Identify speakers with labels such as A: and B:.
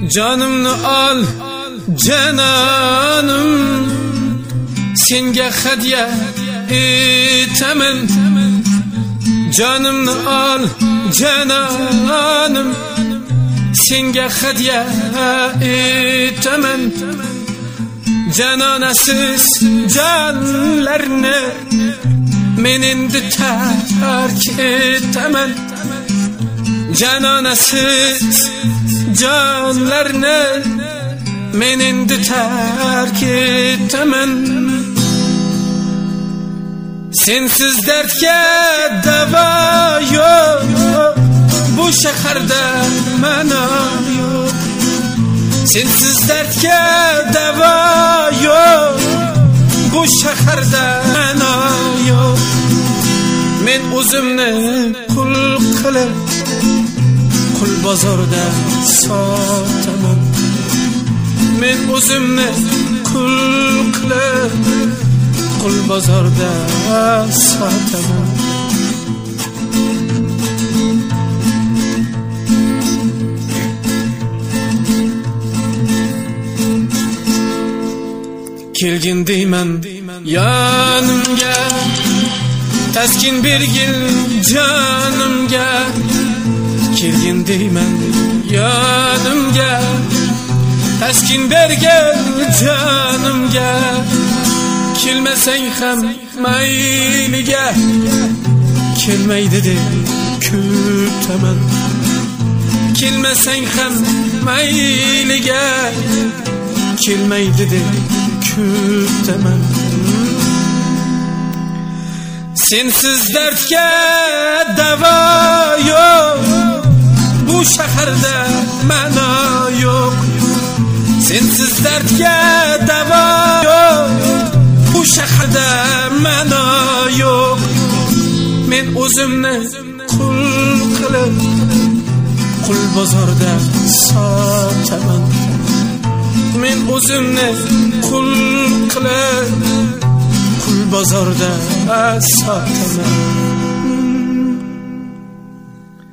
A: Canımni al cananim, senga hadya etaman. Canımni al cananim, senga hadya etaman. Cananasiz canlarni men endi tark etaman. Cananasiz canlarni men endi tark etaman. Sensiz dardga davo yo'q, bu shaharda ma'no yo'q. Sensiz dardga davo yo'q, bu shaharda ma'no yo'q. Men o'zimni qul qilib, qul bozorda sotaman. Men o'zimni qul qilib, qul bozorda sotaman. Kelgin deyman yanimga, taskin bergin canimga. Kelgin deyman yanimga, taskin bergin canimga. Kelmasang ham mayliga, kelmaydi deb kutaman. Kelmasang ham mayliga, kelmaydi deb kutaman. Sensiz dardga davo yo'q, bu shaharda ma'no yo'q. Sensiz dardga davo yo'q, bu shaharda ma'no yo'q. Men o'zimni qul qilib, qul bozorda sotaman. Men o'zimni qul qilib, qul bozorda sotaman.